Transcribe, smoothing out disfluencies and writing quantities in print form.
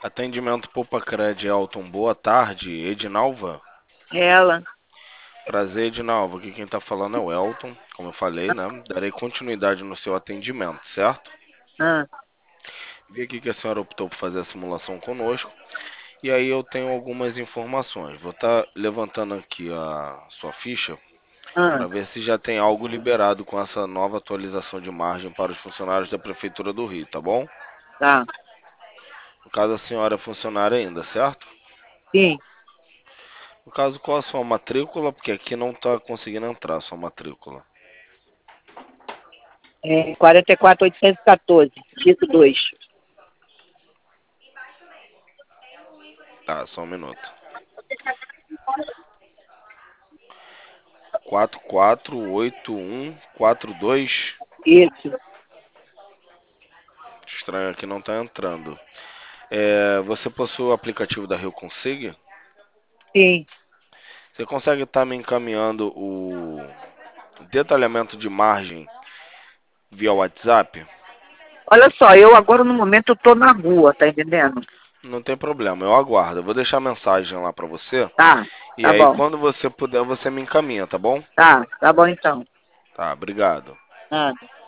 Atendimento Poupa-Cred Elton, boa tarde, Edinalva. Ela. Prazer, Edinalva. Aqui quem tá falando é o Elton, como eu falei, né? Darei continuidade no seu atendimento, certo? Ah, Vi aqui que a senhora optou por fazer a simulação conosco, e aí eu tenho algumas informações. Vou estar levantando aqui a sua ficha ah, para ver se já tem algo liberado com essa nova atualização de margem para os funcionários da Prefeitura do Rio, tá bom? tá. No caso, a senhora é funcionária ainda, certo? Sim. No caso, qual a sua matrícula? Porque aqui não está conseguindo entrar a sua matrícula. É 44.814, dígito 2. Tá, só um minuto. 448142. Isso. Estranho, aqui não tá entrando. Você possui o aplicativo da Rio Consig? Sim. Você consegue estar me encaminhando o detalhamento de margem via WhatsApp? Olha só, eu agora no momento eu tô na rua, tá entendendo? Não tem problema, eu aguardo. Eu vou deixar mensagem lá pra você. Tá, E tá aí, bom. quando você puder, você me encaminha, tá bom? Tá bom então. Tá, obrigado. Ah.